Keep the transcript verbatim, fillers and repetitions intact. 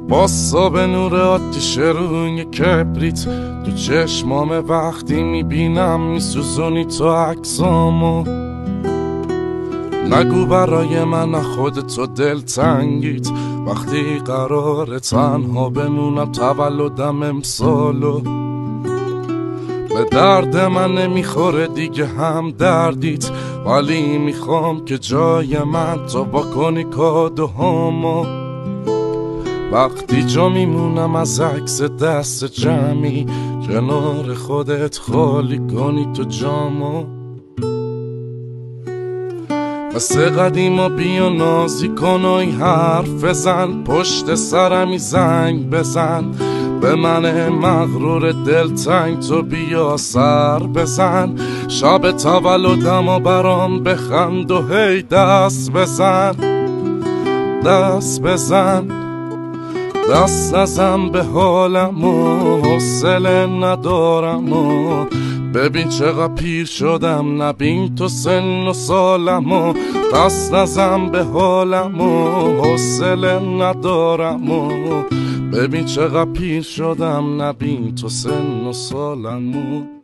باسا به نور آتیش روی کبریت تو چشمام وقتی میبینم میسوزونی تو عکسامو. نگو برای من خودتو دل تنگیت وقتی قراره تنها بمونم تولدم امسالو. به درد من نمیخوره دیگه هم دردیت، ولی میخوام که جای من تو با کنی کادوهامو. وقتی جا میمونم از عکس دست جمعی کنار خودت خالی کنی تو جامو. مثل قدیما بیا نازی کن و این حرف بزن، پشت سرمی زنگ بزن به من مغرور دلتنگ تو بیا سر بزن. شب تولدم و برام بخند و هی دست بزن دست بزن دست نزن به حالم و حوصله ندارم و ببین چقدر پیر شدم نبین تو سن و سالم و دست نزن به حالم و حوصله ندارم و ببین چقدر پیر شدم نبین تو سن و سالم و